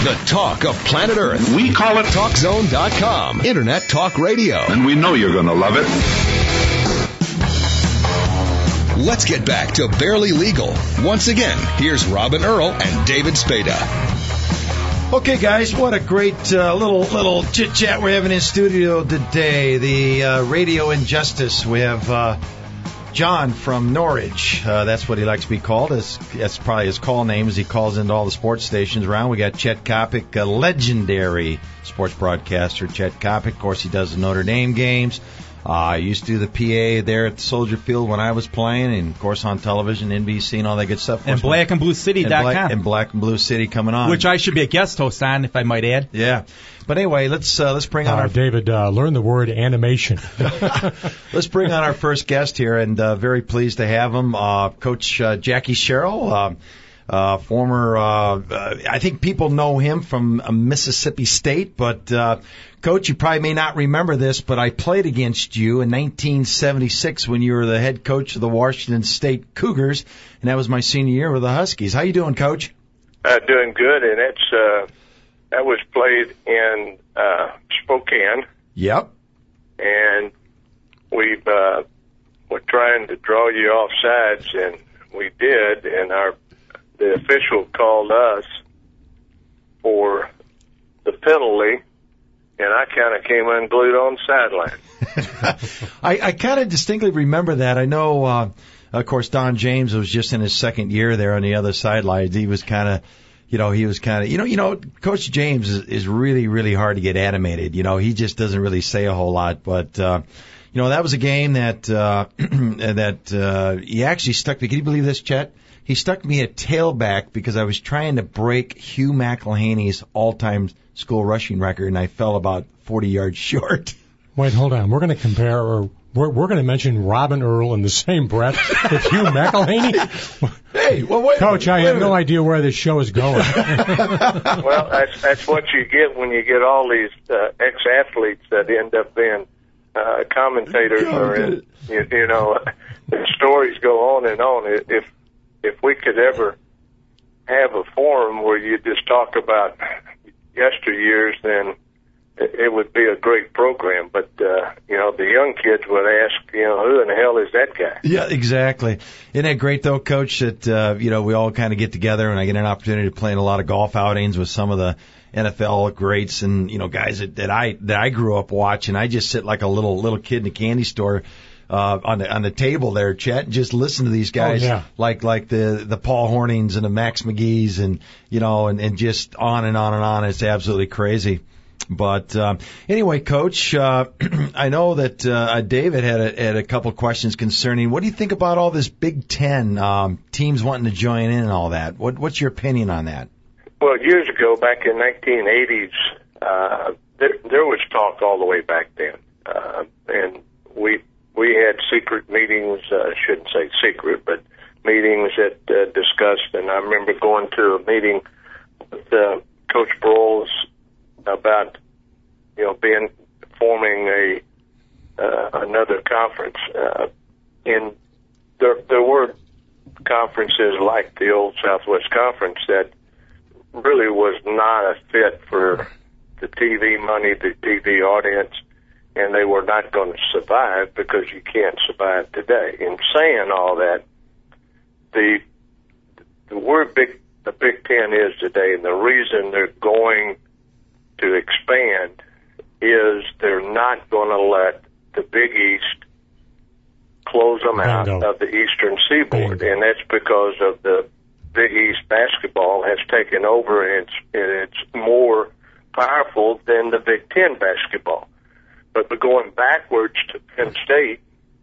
The talk of planet Earth. We call it TalkZone.com. Internet talk radio. And we know you're going to love it. Let's get back to Barely Legal. Once again, here's Robin Earl and David Spada. Okay, guys, what a great little chit-chat we're having in studio today. The Radio Injustice. We have John from Norwich. That's what he likes to be called. That's probably his call name as he calls into all the sports stations around. We got Chet Kopic, a legendary sports broadcaster. Chet Kopic, of course, he does the Notre Dame games. I used to do the PA there at the Soldier Field when I was playing, and, of course, on television, NBC, and all that good stuff. And blackandbluecity.com. And Black and Blue City coming on. Which I should be a guest host on, if I might add. Yeah. But anyway, let's bring on our... David, learn the word animation. Let's bring on our first guest here, and very pleased to have him, Coach Jackie Sherrill. Former, I think people know him from Mississippi State, but, Coach, you probably may not remember this, but I played against you in 1976 when you were the head coach of the Washington State Cougars, and that was my senior year with the Huskies. How you doing, Coach? Doing good, and that was played in Spokane. Yep. And we were trying to draw you off sides, and we did, and the official called us for the penalty, and I kind of came unglued on the sideline. I kind of distinctly remember that. I know, of course, Don James was just in his second year there on the other sideline. He was kind of, Coach James is really, really hard to get animated. He just doesn't really say a whole lot, but, that was a game that he actually stuck me. Can you believe this, Chet? He stuck me at tailback because I was trying to break Hugh McElhaney's all-time school rushing record, and I fell about 40 yards short. Wait, hold on. We're going to compare, or we're going to mention Robin Earl in the same breath with Hugh McElhaney? Hey, well, wait. Coach, I have no idea where this show is going. Well, that's what you get when you get all these ex-athletes that end up being commentators, or the stories go on and on. If we could ever have a forum where you just talk about yesteryears, then it would be a great program. But, the young kids would ask, who in the hell is that guy? Yeah, exactly. Isn't that great, though, Coach, that, we all kind of get together and I get an opportunity to play in a lot of golf outings with some of the NFL greats and, guys that I grew up watching. I just sit like a little kid in a candy store on the table there, Chet, and just listen to these guys, like the Paul Hornings and the Max McGee's and and just on and on and on. It's absolutely crazy. But anyway, Coach, I know that David had a couple questions concerning what do you think about all this Big Ten teams wanting to join in and all that? What's your opinion on that? Well, years ago, back in 1980s, there was talk all the way back then, and we had secret meetings, shouldn't say secret, but meetings that discussed, and I remember going to a meeting with Coach Broyles about, forming another conference. And there were conferences like the old Southwest Conference that really was not a fit for the TV money, the TV audience, and they were not going to survive because you can't survive today. In saying all that, the word the Big Ten is today, and the reason they're going to expand is they're not going to let the Big East close them out of the Eastern Seaboard, and that's because of the Big East basketball has taken over, and it's more powerful than the Big Ten basketball. But going backwards to Penn State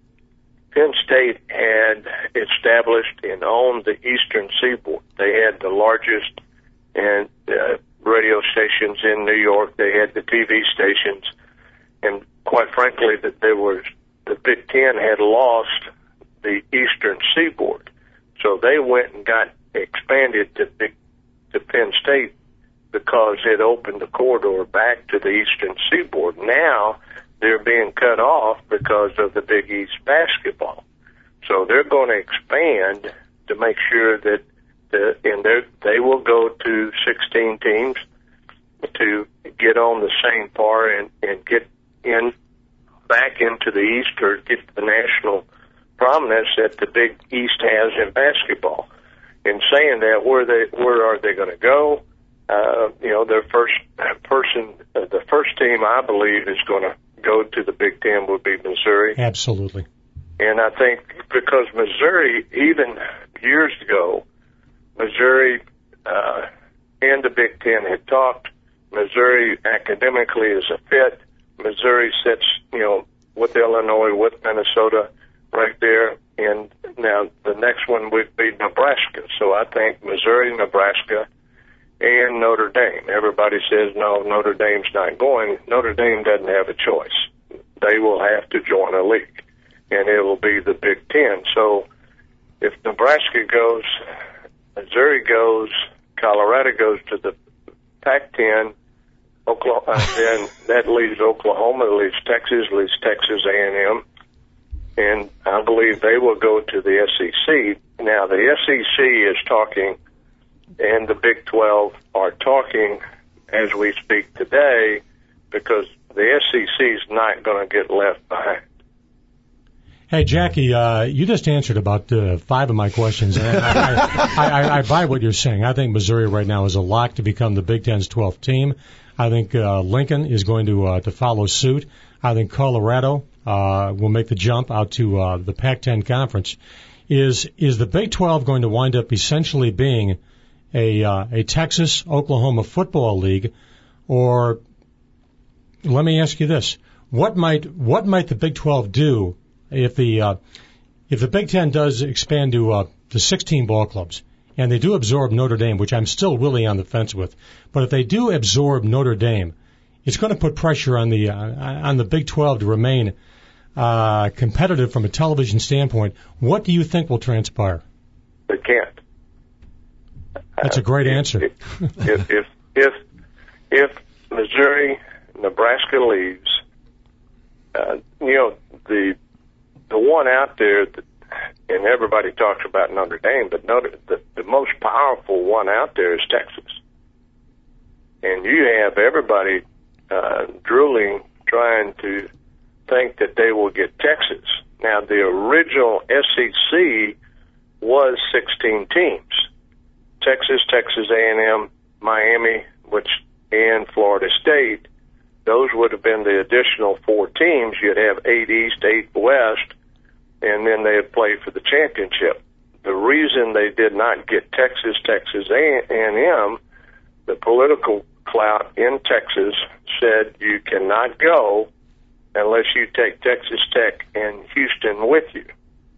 had established and owned the Eastern Seaboard. They had the largest and radio stations in New York. They had the TV stations, and quite frankly, the Big Ten had lost the Eastern Seaboard, so they went and got expanded to Penn State because it opened the corridor back to the Eastern Seaboard. Now they're being cut off because of the Big East basketball. So they're going to expand to make sure that they will go to 16 teams. to get on the same par and get back into the East, or get the national prominence that the Big East has in basketball. In saying that, where are they going to go? The first team I believe is going to go to the Big Ten would be Missouri. Absolutely. And I think because Missouri, even years ago, Missouri and the Big Ten had talked. Missouri academically is a fit. Missouri sits, with Illinois, with Minnesota right there. And now the next one would be Nebraska. So I think Missouri, Nebraska, and Notre Dame. Everybody says, no, Notre Dame's not going. Notre Dame doesn't have a choice. They will have to join a league, and it will be the Big Ten. So if Nebraska goes, Missouri goes, Colorado goes to the Pac-10, Oklahoma, then that leaves Oklahoma, leaves Texas A&M, and I believe they will go to the SEC. Now, the SEC is talking, and the Big 12 are talking as we speak today, because the SEC is not going to get left behind. Hey, Jackie, you just answered about 5 of my questions. And I buy what you're saying. I think Missouri right now is a lock to become the Big Ten's 12th team. I think Lincoln is going to follow suit. I think Colorado will make the jump out to the Pac-10 conference. Is the Big 12 going to wind up essentially being a Texas-Oklahoma football league? Or let me ask you this: what might the Big 12 do if the Big Ten does expand to 16 ball clubs, and they do absorb Notre Dame, which I'm still really on the fence with, but if they do absorb Notre Dame, it's going to put pressure on the Big 12 to remain competitive from a television standpoint. What do you think will transpire? They can't. That's a great answer. If Missouri, Nebraska leaves, the one out there, and everybody talks about Notre Dame, but the most powerful one out there is Texas. And you have everybody drooling, trying to think that they will get Texas. Now, the original SEC was 16 teams. Texas, Texas A&M, Miami, and Florida State. Those would have been the additional 4 teams. You'd have 8 East, 8 West, and then they'd play for the championship. The reason they did not get Texas A&M, the political clout in Texas said you cannot go unless you take Texas Tech and Houston with you.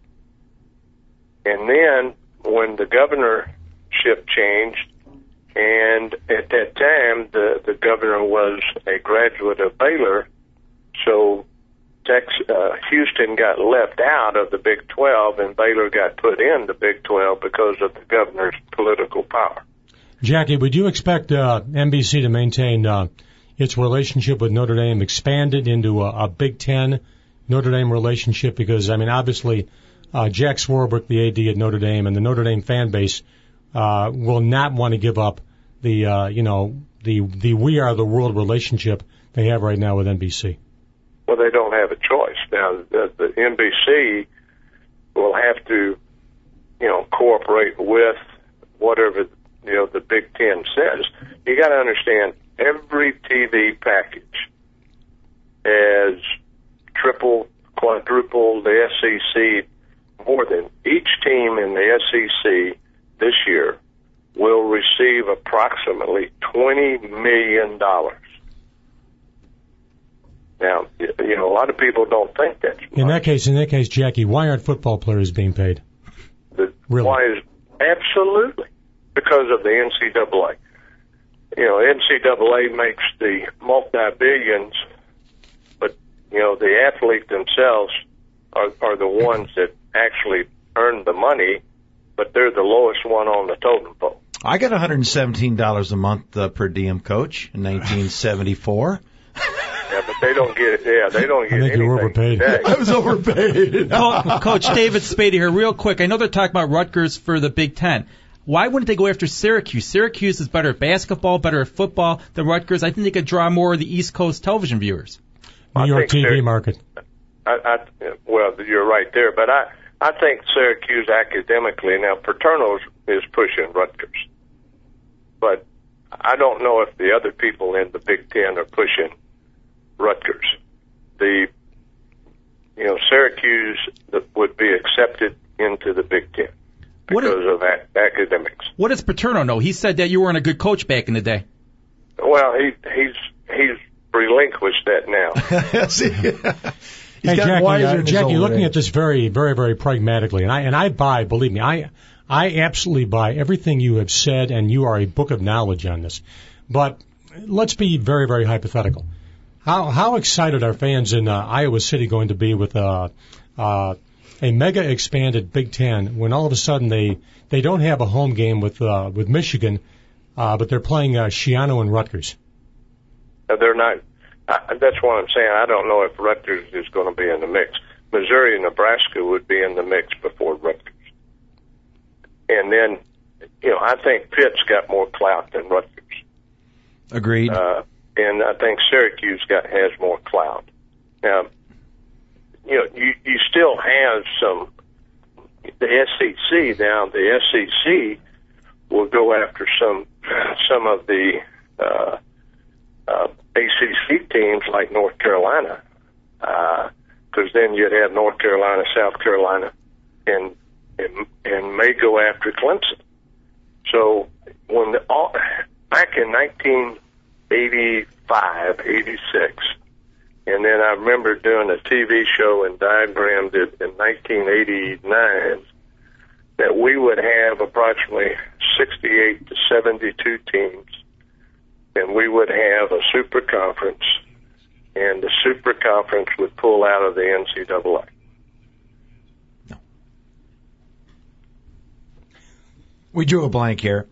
And then when the governorship changed, and at that time the governor was a graduate of Baylor, so Houston got left out of the Big 12, and Baylor got put in the Big 12 because of the governor's political power. Jackie, would you expect NBC to maintain its relationship with Notre Dame, expanded into a Big Ten Notre Dame relationship? Because, obviously, Jack Swarbrick, the AD at Notre Dame, and the Notre Dame fan base will not want to give up the We Are the World relationship they have right now with NBC. Well, they don't have a choice. Now, the NBC will have to, cooperate with whatever, the Big Ten says. You got to understand, every TV package has triple, quadruple the SEC more than each team in the SEC this year will receive approximately $20 million. Now, a lot of people don't think that's much. In that case, Jackie, why aren't football players being paid? Really? Why is absolutely because of the NCAA. NCAA makes the multi-billions, but the athletes themselves are the ones that actually earn the money, but they're the lowest one on the totem pole. I got $117 a month per diem, Coach, in 1974. Yeah, but they don't get. Yeah, they don't get anything. I think you're overpaid. Today. I was overpaid. Coach David Spady here, real quick. I know they're talking about Rutgers for the Big Ten. why wouldn't they go after Syracuse? Syracuse is better at basketball, better at football than Rutgers. I think they could draw more of the East Coast television viewers. New York TV market. Well, you're right there, but I think Syracuse academically, now Paterno is pushing Rutgers, but I don't know if the other people in the Big Ten are pushing Rutgers. Syracuse would be accepted into the Big Ten because of academics. What does Paterno know? He said that you weren't a good coach back in the day. Well, he's relinquished that now. Hey, Jackie, looking at this very, very, very pragmatically, and I buy, believe me, I absolutely buy everything you have said, and you are a book of knowledge on this. But let's be very, very hypothetical. How excited are fans in Iowa City going to be with a mega expanded Big Ten when all of a sudden they don't have a home game with Michigan, but they're playing Schiano and Rutgers? They're not. That's what I'm saying. I don't know if Rutgers is going to be in the mix. Missouri and Nebraska would be in the mix before Rutgers. And then, I think Pitt's got more clout than Rutgers. Agreed. And I think Syracuse has more clout. Now, you still have the SEC now. The SEC will go after some of the ACC teams like North Carolina, because then you'd have North Carolina, South Carolina, and may go after Clemson. So back in 1985, 86, and then I remember doing a TV show and diagrammed it in 1989 that we would have approximately 68 to 72 teams. And we would have a super conference, and the super conference would pull out of the NCAA. We drew a blank here.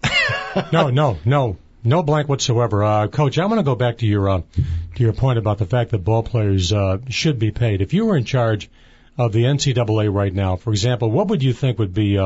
No blank whatsoever. Coach, I'm going to go back to your point about the fact that ball players should be paid. If you were in charge of the NCAA right now, for example, what would you think would be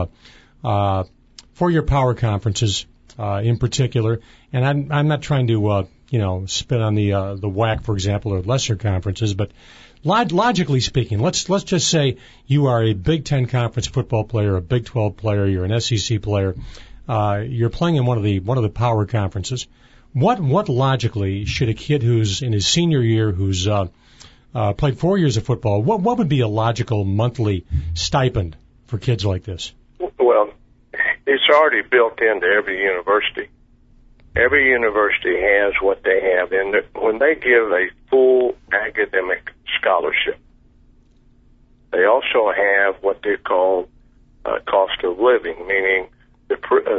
for your power conferences? In particular, and I'm not trying to spit on the WAC, for example, or lesser conferences, but logically speaking, let's just say you are a Big Ten conference football player, a Big 12 player, you're an SEC player, you're playing in one of the power conferences. What logically should a kid who's in his senior year, who's played 4 years of football, what would be a logical monthly stipend for kids like this? Well, it's already built into every university. Every university has what they have. And when they give a full academic scholarship, they also have what they call cost of living, meaning the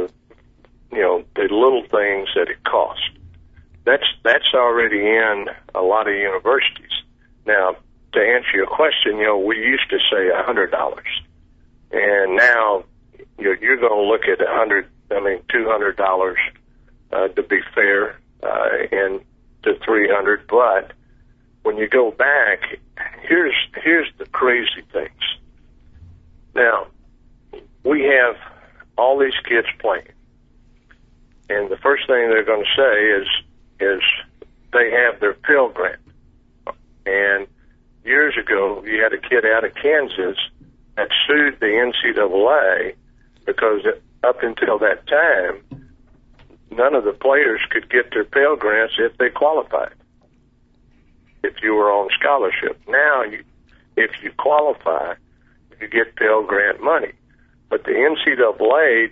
little things that it costs. That's already in a lot of universities. Now, to answer your question, we used to say $100, and now you're going to look at $200 to be fair, and to $300. But when you go back, here's the crazy things. Now, we have all these kids playing, and the first thing they're going to say is they have their Pell Grant. And years ago, you had a kid out of Kansas that sued the NCAA because up until that time, none of the players could get their Pell Grants if they qualified, if you were on scholarship. Now, if you qualify, you get Pell Grant money. But the NCAA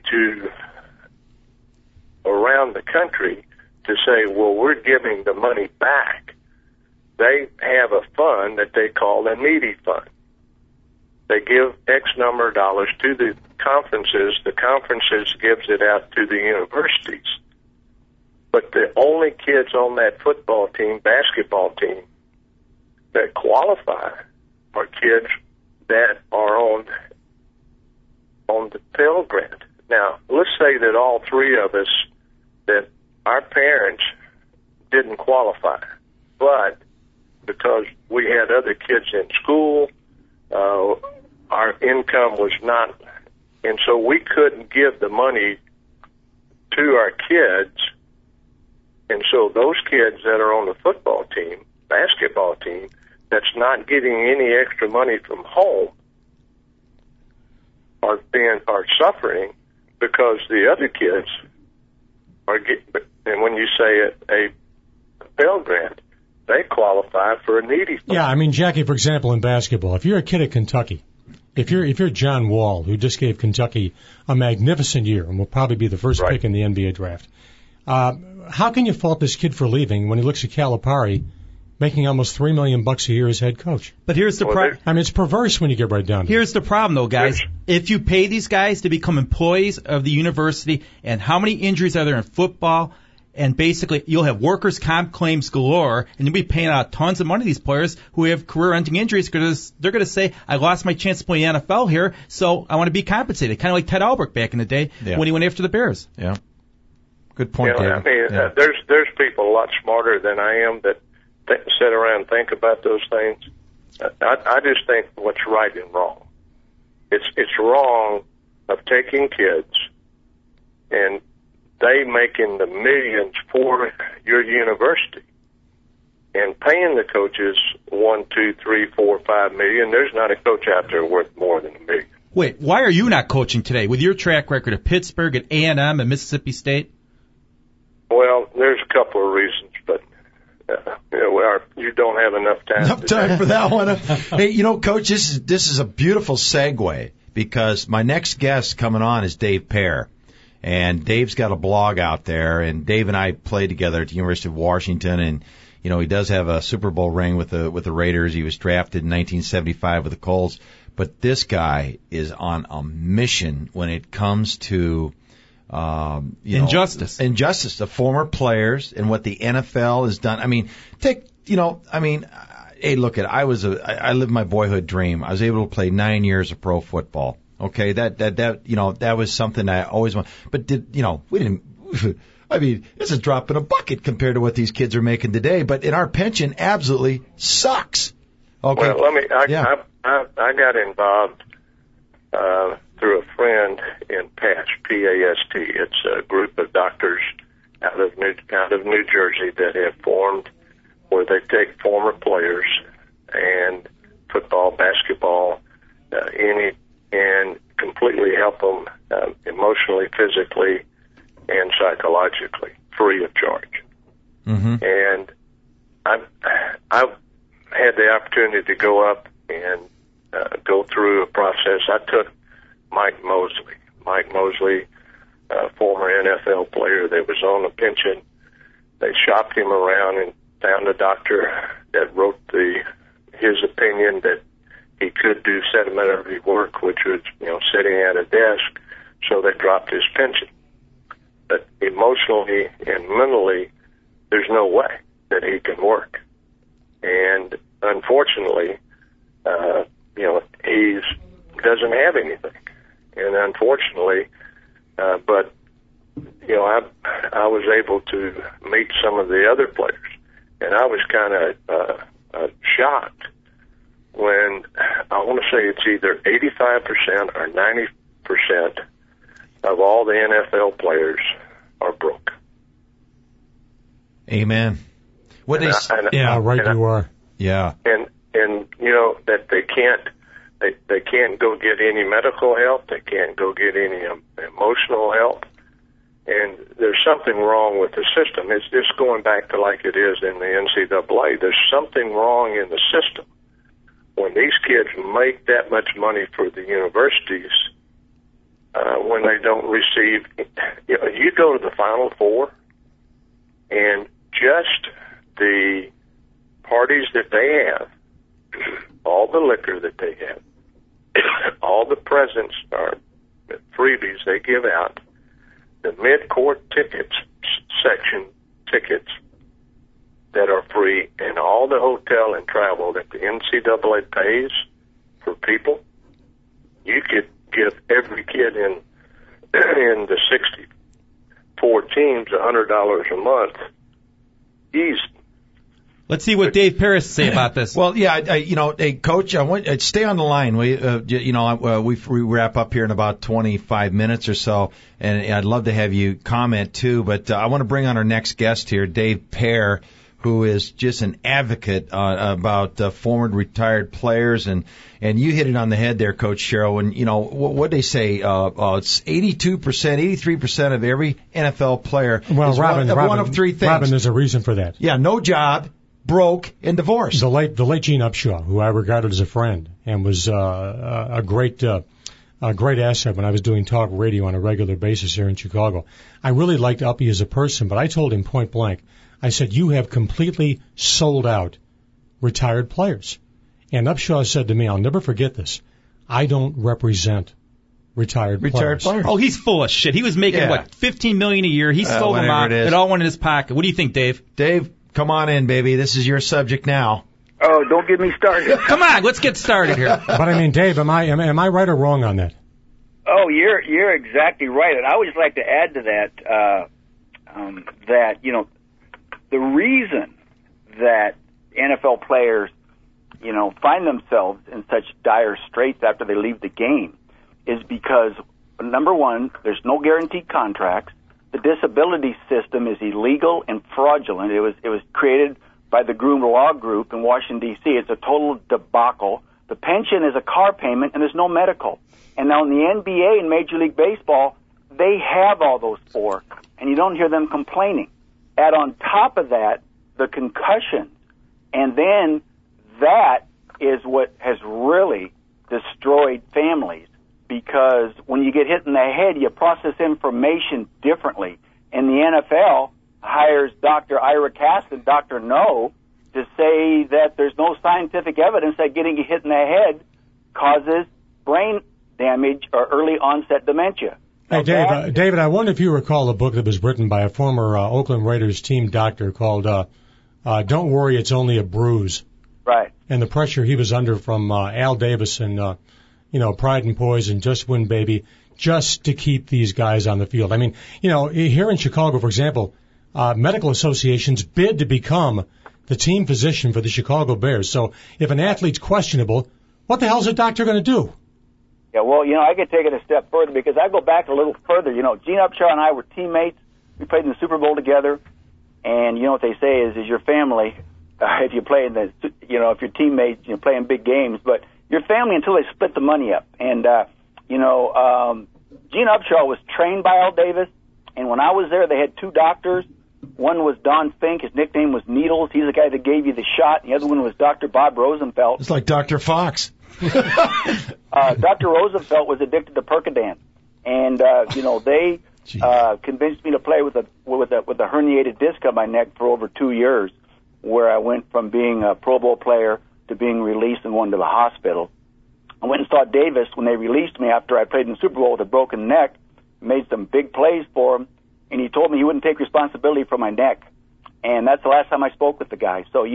around the country to say, well, we're giving the money back, they have a fund that they call a needy fund. They give X number of dollars to the conferences gives it out to the universities. But the only kids on that football team, basketball team, that qualify are kids that are on the Pell Grant. Now, let's say that all three of us, that our parents didn't qualify, but because we had other kids in school, our income was not, and so we couldn't give the money to our kids. And so those kids that are on the football team, basketball team, that's not getting any extra money from home are suffering because the other kids are getting. And when you say a Pell Grant, they qualify for a needy fund. Yeah, I mean, Jackie, for example, in basketball, if you're a kid at Kentucky, if you're John Wall, who just gave Kentucky a magnificent year and will probably be the first pick in the NBA draft, how can you fault this kid for leaving when he looks at Calipari making almost $3 million a year as head coach? But here's the problem. I mean, it's perverse when you get right down to it. Here's the problem, though, guys. If you pay these guys to become employees of the university, and how many injuries are there in football, and basically you'll have workers' comp claims galore, and you'll be paying out tons of money to these players who have career-ending injuries because they're going to say, I lost my chance to play in the NFL here, so I want to be compensated. Kind of like Ted Albrecht back in the day when he went after the Bears. Yeah. Good point, David. I mean, there's people a lot smarter than I am that sit around and think about those things. I just think what's right and wrong. It's wrong of taking kids and they making the millions for your university and paying the coaches $1, $2, $3, $4, $5 million. There's not a coach out there worth more than $1 million. Wait, why are you not coaching today with your track record at Pittsburgh, at A&M, and Mississippi State? Well, there's a couple of reasons, but you don't have enough time. Enough time for that one. Hey, Coach, this is a beautiful segue because my next guest coming on is Dave Pear. And Dave's got a blog out there, and Dave and I played together at the University of Washington, and he does have a Super Bowl ring with the Raiders. He was drafted in 1975 with the Colts, but this guy is on a mission when it comes to injustice, the former players and what the NFL has done. I mean, hey, look at I lived my boyhood dream. I was able to play 9 years of pro football. Okay, that was something I always wanted. But we didn't. I mean, it's a drop in a bucket compared to what these kids are making today. But in our pension, absolutely sucks. Okay. Well, I got involved through a friend in PAST, P-A-S-T. It's a group of doctors out of New Jersey that have formed where they take former players and football, basketball, and completely help them emotionally, physically, and psychologically, free of charge. Mm-hmm. And I've had the opportunity to go up and go through a process. I took Mike Mosley, former NFL player that was on a pension. They shopped him around and found a doctor that wrote his opinion that he could do sedimentary work, which was, sitting at a desk, so they dropped his pension. But emotionally and mentally, there's no way that he can work. And unfortunately, he doesn't have anything. And unfortunately, but I was able to meet some of the other players, and I was kind of shocked when I want to say it's either 85% or 90% of all the NFL players are broke. Amen. Right you are. Yeah. And that they can't go get any medical help, they can't go get any emotional help, and there's something wrong with the system. It's just going back to like it is in the NCAA. There's something wrong in the system. When these kids make that much money for the universities, when they don't receive, you go to the Final Four, and just the parties that they have, all the liquor that they have, all the presents or freebies they give out, the mid-court section tickets that are free, and all the hotel and travel that the NCAA pays for people, you could give every kid in the 64 teams $100 a month easy. Let's see what Dave Paris say about this. Well, yeah, hey, Coach, I want stay on the line. We wrap up here in about 25 minutes or so, and I'd love to have you comment too. But I want to bring on our next guest here, Dave Pear, who is just an advocate about former retired players, and you hit it on the head there, Coach Sherrill. And what they say, it's 82%, 83% of every NFL player is Robin, one of three things. Robin, there's a reason for that. Yeah, no job, broke, and divorced. The late Gene Upshaw, who I regarded as a friend and was a great asset when I was doing talk radio on a regular basis here in Chicago. I really liked Uppy as a person, but I told him point blank, I said, you have completely sold out retired players. And Upshaw said to me, I'll never forget this, I don't represent retired players. Oh, he's full of shit. He was making, $15 million a year. He sold them out. It all went in his pocket. What do you think, Dave? Dave, come on in, baby. This is your subject now. Oh, don't get me started. Come on, let's get started here. But I mean, Dave, am I right or wrong on that? Oh, you're exactly right. And I would just like to add to that, that, the reason that NFL players, find themselves in such dire straits after they leave the game is because, number one, there's no guaranteed contracts. The disability system is illegal and fraudulent. It was created by the Groom Law Group in Washington, D.C. It's a total debacle. The pension is a car payment, and there's no medical. And now in the NBA and Major League Baseball, they have all those four, and you don't hear them complaining. Add on top of that the concussions, and then that is what has really destroyed families, because when you get hit in the head, you process information differently. And the NFL hires Dr. Ira Cass and Dr. No to say that there's no scientific evidence that getting hit in the head causes brain damage or early onset dementia. Hey, David, I wonder if you recall a book that was written by a former Oakland Raiders team doctor called Don't Worry, It's Only a Bruise. Right. And the pressure he was under from Al Davis and, Pride and Poison, Just Win Baby, just to keep these guys on the field. I mean, here in Chicago, for example, medical associations bid to become the team physician for the Chicago Bears. So if an athlete's questionable, what the hell's a doctor going to do? Yeah, well, I could take it a step further because I go back a little further. Gene Upshaw and I were teammates. We played in the Super Bowl together. And what they say is your family, if you play in if your teammates, playing big games, but your family until they split the money up. And, Gene Upshaw was trained by Al Davis. And when I was there, they had two doctors. One was Don Fink. His nickname was Needles. He's the guy that gave you the shot. And the other one was Dr. Bob Rosenfeld. It's like Dr. Fox. Dr. Rosenfeld was addicted to Percodan. And, they convinced me to play with a herniated disc on my neck for over 2 years, where I went from being a Pro Bowl player to being released and going to the hospital. I went and saw Davis when they released me after I played in the Super Bowl with a broken neck, made some big plays for him, and he told me he wouldn't take responsibility for my neck. And that's the last time I spoke with the guy. So,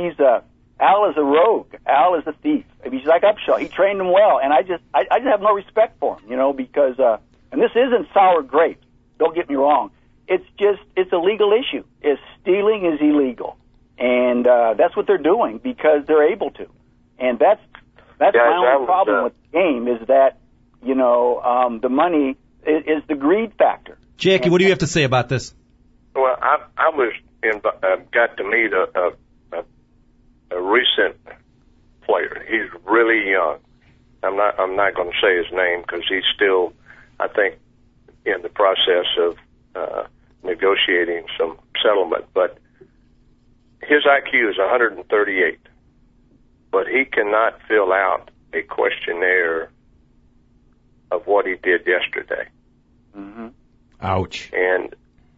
Al is a rogue. Al is a thief. He's like Upshaw. He trained him well, and I just have no respect for him, because, and this isn't sour grapes. Don't get me wrong. It's a legal issue. Stealing is illegal. And, that's what they're doing because they're able to. And that's my only problem with the game is that, the money is the greed factor. Jackie, what do you have to say about this? Well, I was got to meet a recent player. He's really young. I'm not going to say his name because he's still, I think, in the process of negotiating some settlement. But his IQ is 138, but he cannot fill out a questionnaire of what he did yesterday. Mm-hmm. Ouch. And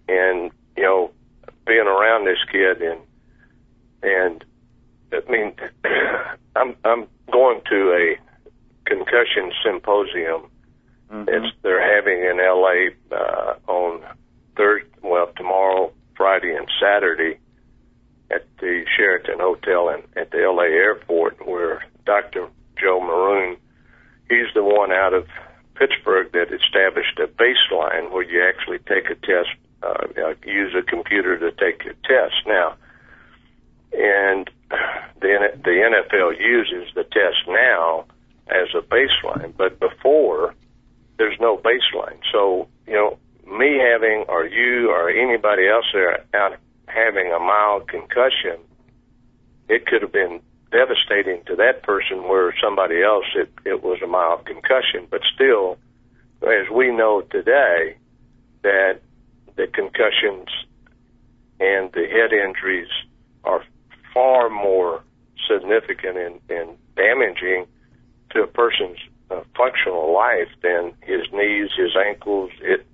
being around this kid and I mean, I'm going to a concussion symposium. Mm-hmm. They're having in L.A. On tomorrow, Friday, and Saturday at the Sheraton Hotel and at the L.A. airport, where Dr. Joe Maroon, he's the one out of Pittsburgh that established a baseline where you actually take a test, use a computer to take a test. Now, and the NFL uses the test now as a baseline, but before there's no baseline. So, me having, or you, or anybody else there out having a mild concussion, it could have been devastating to that person, where somebody else it was a mild concussion. But still, as we know today, that the concussions and the head injuries are far more significant and damaging to a person's functional life than his knees, his ankles,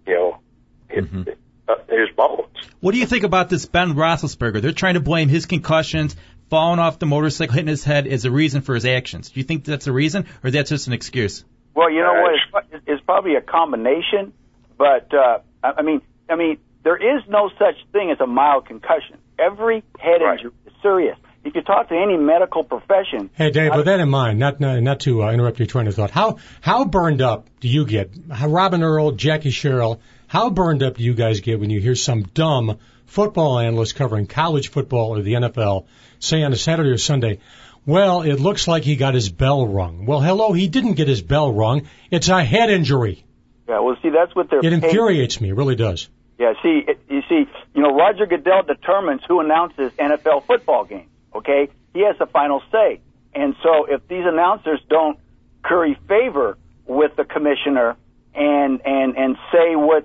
his bones. What do you think about this Ben Roethlisberger? They're trying to blame his concussions, falling off the motorcycle, hitting his head as a reason for his actions. Do you think that's a reason, or that's just an excuse? Well, you know what? It's probably a combination, but I mean, there is no such thing as a mild concussion. Every head injury is serious. If you talk to any medical profession. Hey, Dave, with that in mind, not to interrupt your train of thought, how burned up do you get? Robin Earl, Jackie Sherrill, how burned up do you guys get when you hear some dumb football analyst covering college football or the NFL say on a Saturday or Sunday, well, it looks like he got his bell rung. Well, hello, he didn't get his bell rung. It's a head injury. Yeah, well, see, that's what they're. It infuriates me, it really does. Yeah, Roger Goodell determines who announces NFL football games. Okay, he has the final say, and so if these announcers don't curry favor with the commissioner and say what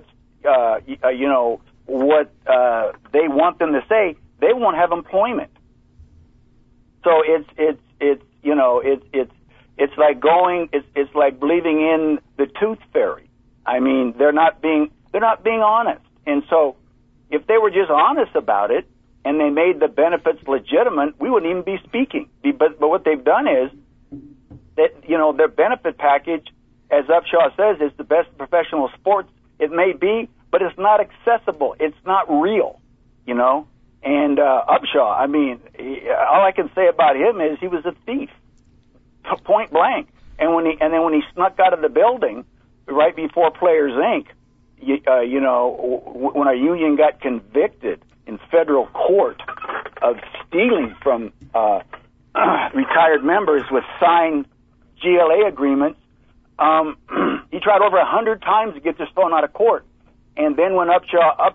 what they want them to say, they won't have employment. So it's like believing in the tooth fairy. I mean, they're not being honest. And so if they were just honest about it and they made the benefits legitimate, we wouldn't even be speaking. But what they've done is that, their benefit package, as Upshaw says, is the best in professional sports. It may be, but it's not accessible. It's not real, And Upshaw, I mean, all I can say about him is he was a thief, point blank. And when he snuck out of the building right before Players Inc., when our union got convicted in federal court of stealing from retired members with signed GLA agreements, he tried over 100 times to get this thrown out of court. And then when Upshaw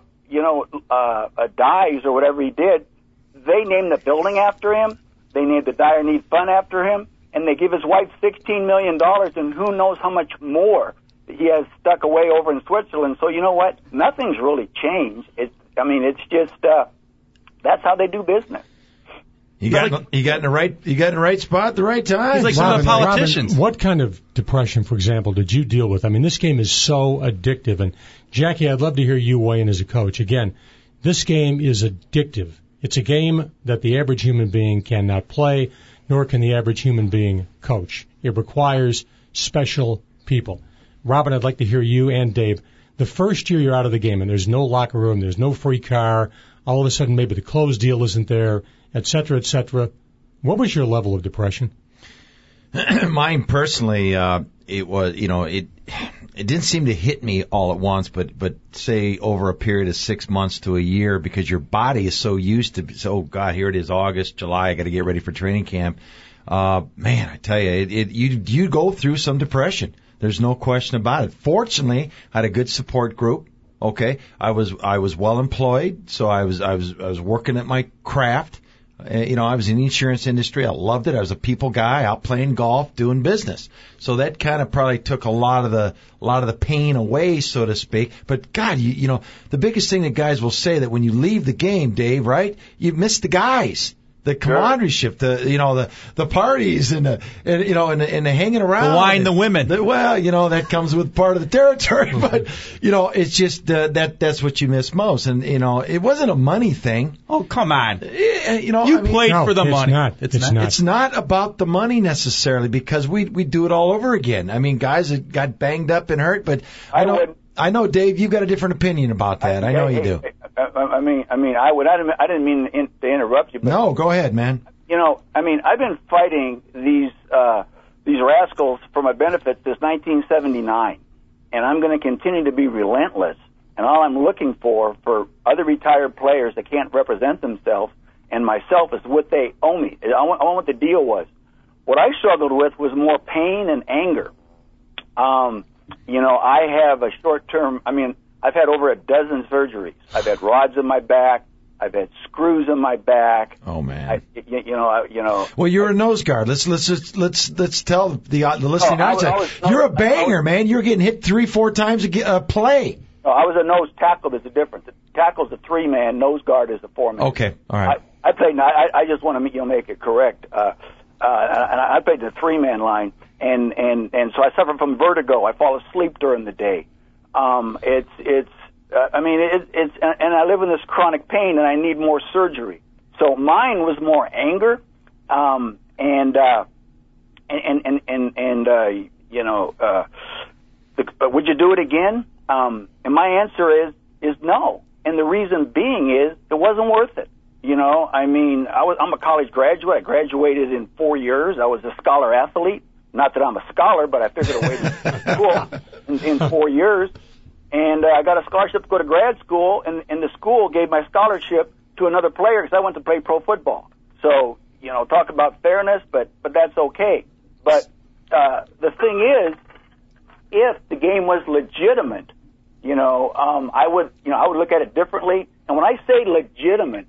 dies or whatever he did, they named the building after him, they named the Dire Need Fund after him, and they give his wife $16 million, and who knows how much more he has stuck away over in Switzerland. So you know what? Nothing's really changed. It's just that's how they do business. You got in the right spot at the right time. He's like some of the politicians. Robin, what kind of depression, for example, did you deal with? I mean, this game is so addictive. And Jackie, I'd love to hear you weigh in as a coach. Again, this game is addictive. It's a game that the average human being cannot play, nor can the average human being coach. It requires special people. Robin, I'd like to hear you and Dave. The first year you're out of the game and there's no locker room, there's no free car, all of a sudden maybe the clothes deal isn't there, et cetera, et cetera. What was your level of depression? Mine personally, it was, it didn't seem to hit me all at once, but say over a period of 6 months to a year, because your body is so used to, oh God, here it is, August, July, I got to get ready for training camp. Man, I tell you, you go through some depression. There's no question about it. Fortunately, I had a good support group. Okay, I was well employed, so I was working at my craft. I was in the insurance industry. I loved it. I was a people guy, out playing golf, doing business. So that kind of probably took a lot of the pain away, so to speak. But God, the biggest thing that guys will say that when you leave the game, Dave, right? You miss the guys. The camaraderie, the parties and the hanging around, the wine, the women. That comes with part of the territory. But it's just that's what you miss most. And it wasn't a money thing. Oh, come on! You played for the money. It's not. It's not about the money necessarily, because we do it all over again. I mean, guys that got banged up and hurt, but I know, Dave, you've got a different opinion about that. I know you do. I didn't mean to interrupt you. But, no, go ahead, man. I've been fighting these rascals for my benefits since 1979, and I'm going to continue to be relentless. And all I'm looking for other retired players that can't represent themselves, and myself is what they owe me. I want what the deal was. What I struggled with was more pain and anger. I have a short-term, I've had over a dozen surgeries. I've had rods in my back. I've had screws in my back. Oh man! Well, you're a nose guard. Let's tell the listening audience. You're a banger, man. You're getting hit 3-4 times a play. No, I was a nose tackle. There's a difference. Tackle's a 3-man. Nose guard is a 4-man. Okay, all right. I played. I just want to make it correct. And I played the 3-man line, and so I suffer from vertigo. I fall asleep during the day. And I live in this chronic pain, and I need more surgery. So mine was more anger, would you do it again? And my answer is no. And the reason being is it wasn't worth it. I'm a college graduate. I graduated in 4 years. I was a scholar athlete. Not that I'm a scholar, but I figured a way to school in 4 years. And I got a scholarship to go to grad school, and the school gave my scholarship to another player because I went to play pro football. So, talk about fairness, but that's okay. But the thing is, if the game was legitimate, I would look at it differently. And when I say legitimate,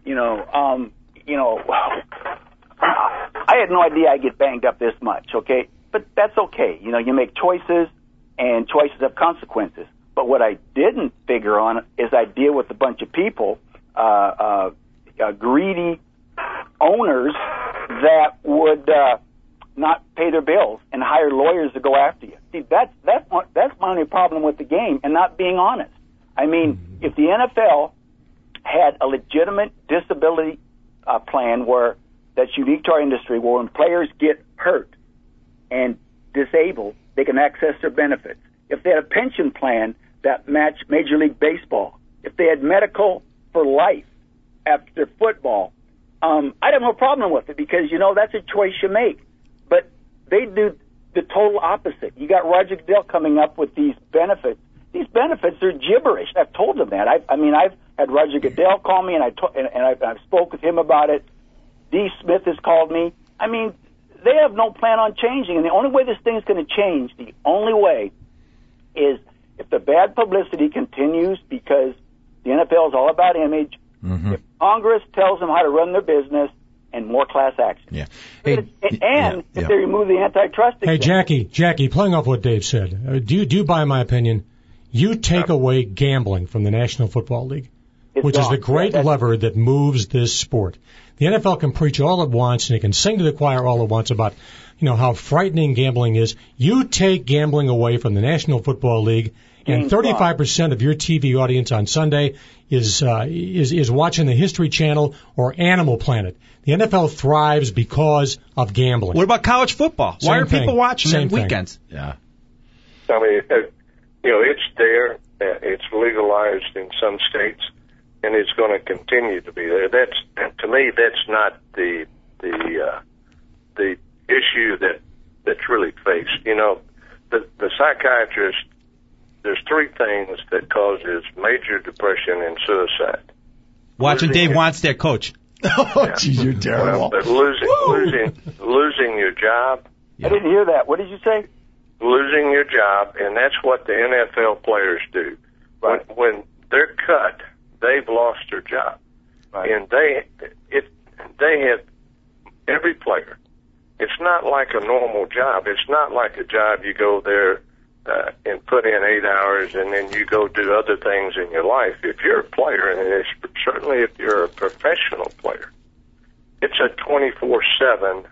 I had no idea I'd get banged up this much, okay? But that's okay. You make choices, and choices have consequences. But what I didn't figure on is I deal with a bunch of people, greedy owners that would not pay their bills and hire lawyers to go after you. See, that's my only problem with the game and not being honest. If the NFL had a legitimate disability plan that's unique to our industry, where when players get hurt and disabled, they can access their benefits. If they had a pension plan that matched Major League Baseball, if they had medical for life after football, I'd have no problem with it because, that's a choice you make. But they do the total opposite. You got Roger Goodell coming up with these benefits. These benefits are gibberish. I've told them that. I've had Roger Goodell call me, and I've spoke with him about it. D. Smith has called me. They have no plan on changing, and the only way this thing's going to change, the only way, is if the bad publicity continues, because the NFL is all about image. Mm-hmm. If Congress tells them how to run their business, and more class action. Yeah. Hey, if they remove the antitrust exemption. Hey, Jackie, playing off what Dave said, do you buy my opinion? You take away gambling from the National Football League, which is the great lever that moves this sport. The NFL can preach all it wants, and it can sing to the choir all it wants about, how frightening gambling is. You take gambling away from the National Football League, and 35% of your TV audience on Sunday is watching the History Channel or Animal Planet. The NFL thrives because of gambling. What about college football? Why are people watching on weekends? Yeah. It's there. It's legalized in some states, and it's going to continue to be there. To me, that's not the issue that's really faced. The psychiatrist. There's 3 things that causes major depression and suicide. Watching Dave Wannstedt coach. Oh, geez, you're terrible. But losing your job. Yeah. I didn't hear that. What did you say? Losing your job, and that's what the NFL players do. Right. When they're cut, they've lost their job. Right. And they have every player. It's not like a normal job. It's not like a job you go there and put in 8 hours, and then you go do other things in your life. If you're a player, and certainly if you're a professional player, it's a 24/7,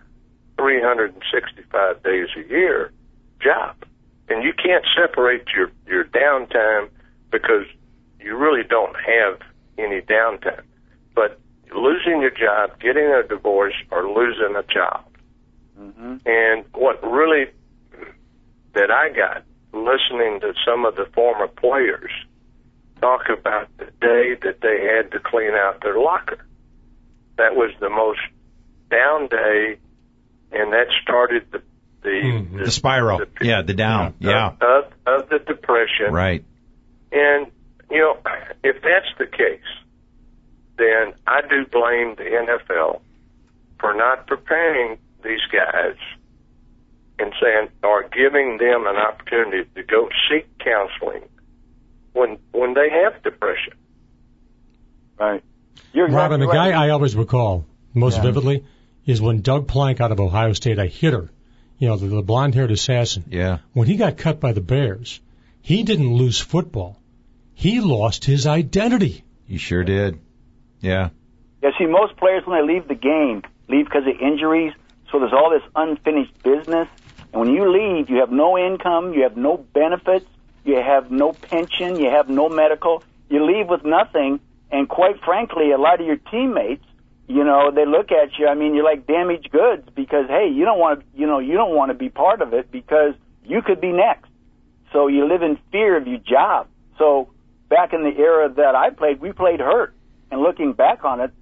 365 days a year job. And you can't separate your downtime because you really don't have any downtime. But losing your job, getting a divorce, or losing a child. Mm-hmm. And what really that I got listening to some of the former players talk about the day that they had to clean out their locker. That was the most down day, and that started the spiral. The down. Of the depression. Right. And, if that's the case, then I do blame the NFL for not preparing these guys and saying, or giving them an opportunity to go seek counseling when they have depression. Right. You're exactly Robin, the right. guy I always recall most vividly is when Doug Plank out of Ohio State, a hitter, the blonde-haired assassin. Yeah. When he got cut by the Bears, he didn't lose football. He lost his identity. You sure did. Yeah. Yeah, see, most players, when they leave the game, leave because of injuries, so there's all this unfinished business. And when you leave, you have no income, you have no benefits, you have no pension, you have no medical. You leave with nothing, and quite frankly, a lot of your teammates, they look at you, you're like damaged goods because, hey, you don't want to be part of it because you could be next. So you live in fear of your job. So back in the era that I played, we played hurt. And looking back on it,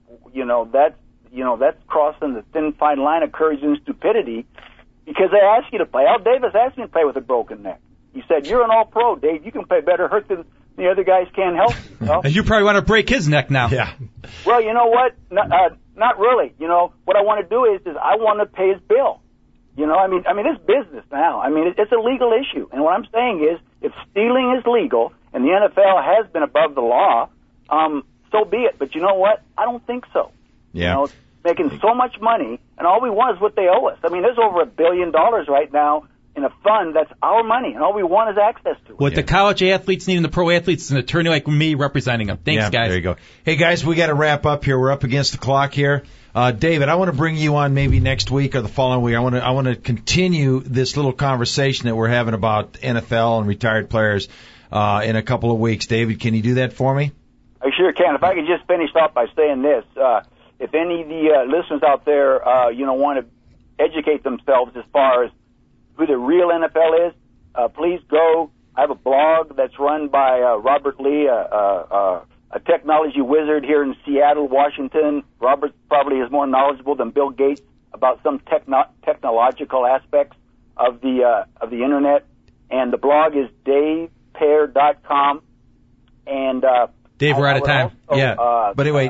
that's crossing the thin fine line of courage and stupidity because they asked you to play. Al Davis asked me to play with a broken neck. He said, "You're an all-pro, Dave. You can play better hurt than the other guys can help." And you probably want to break his neck now. Yeah. Well, you know what? Not really. What I want to do is I want to pay his bill. It's business now. It's a legal issue. And what I'm saying is, if stealing is legal and the NFL has been above the law, so be it. But you know what? I don't think so. Yeah. Making so much money, and all we want is what they owe us. There's over $1 billion right now in a fund that's our money, and all we want is access to it. What the college athletes need and the pro athletes is an attorney like me representing them. Thanks, guys. There you go. Hey, guys, we got to wrap up here. We're up against the clock here. David, I want to bring you on maybe next week or the following week. I want to continue this little conversation that we're having about NFL and retired players in a couple of weeks. David, can you do that for me? I sure can. If I could just finish off by saying this, if any of the listeners out there, want to educate themselves as far as who the real NFL is, please go. I have a blog that's run by Robert Lee, a technology wizard here in Seattle, Washington. Robert probably is more knowledgeable than Bill Gates about some technological aspects of the internet. And the blog is DavePair.com. And Dave, we're out of time. But anyway,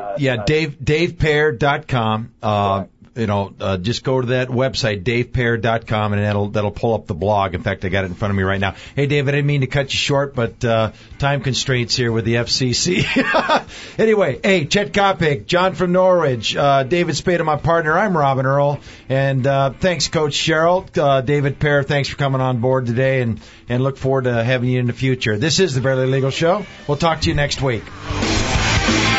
DavePair.com. Just go to that website, DavePair.com, and that'll pull up the blog. In fact, I got it in front of me right now. Hey, Dave, I didn't mean to cut you short, but time constraints here with the FCC. Anyway, hey, Chet Kopic, John from Norwich, David Spada, my partner. I'm Robin Earl, and thanks, Coach Sherrill. David Pair, thanks for coming on board today, and look forward to having you in the future. This is the Barely Legal Show. We'll talk to you next week.